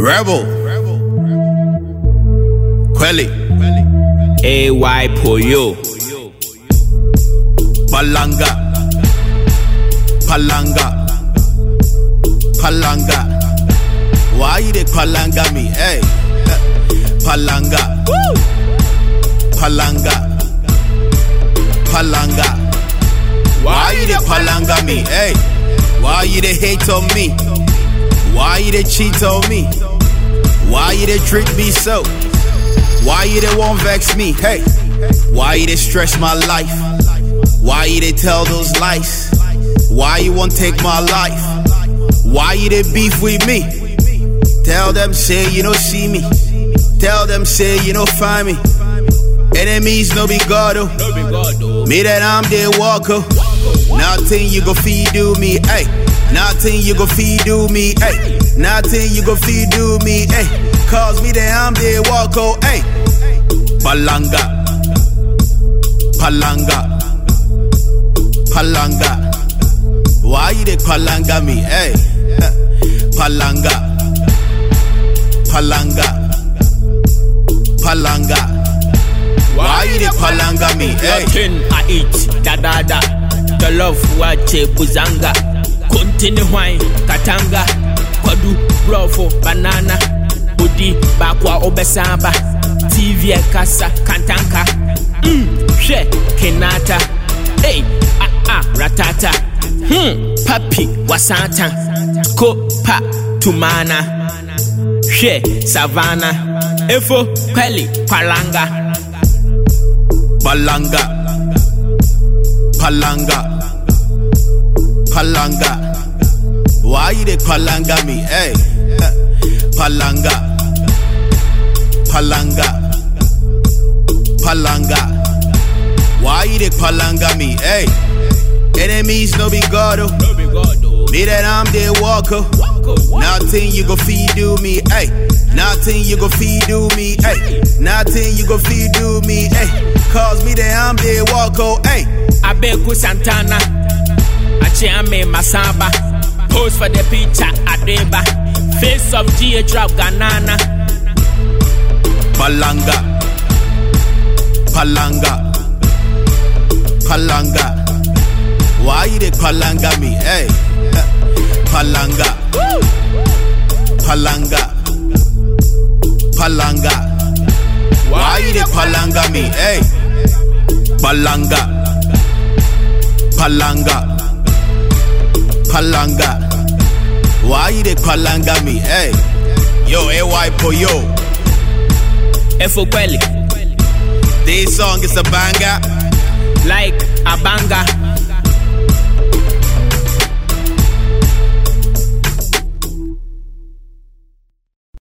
Rebel Quelly AY Poyo Palanga Why you dey palanga me? Hey, palanga Why you dey palanga me? Hey, why you dey hate on me? Why you dey cheat on me? Why you dey treat me so? Why you dey won't vex me? Hey, why you dey stress my life? Why you dey tell those lies? Why you won't take my life? Why you dey beef with me? Tell them say you don't see me. Tell them say you don't find me. Enemies no be God oh. Me that I'm there walk oh. Nothing you go feed do me, ay. Nothing you go feed do me, ay. Nothing you go feed do me, ay. Cause me that I'm there walk oh, ay. Palanga Why you dey palanga me, ay? Palanga Why you dey palanga me, ay? Nothing I eat, da. The love wache buzanga. Continue wine, katanga. Kwadu, bravo, banana. Budi, bakwa, obesamba. TV, kasa, kantanka. She, kenata. Hey, ratata. Papi, wasanta. Ko, pa, tumana. She, savannah. Efo, Quelly, palanga. Palanga Why you dey palanga me, hey? Palanga Why you dey palanga me, hey? Enemies no be God oh. Me that I'm there walk oh. Nothing you go feed do me, ay. Nothing you go feed do me, ay. Nothing you go feed do me, ay. Cause me that I'm there walk oh, ay. Abeku Santana Achiame Masaba. Pose for the picture Adeba. Face of G Trap Ganana. Palanga Why you dey palanga me, hey? Palanga Why you dey palanga me, hey? Palanga Why you dey palanga me, hey? Yo, AY Poyo Efo Quelly. This song is a banger. Like a banger.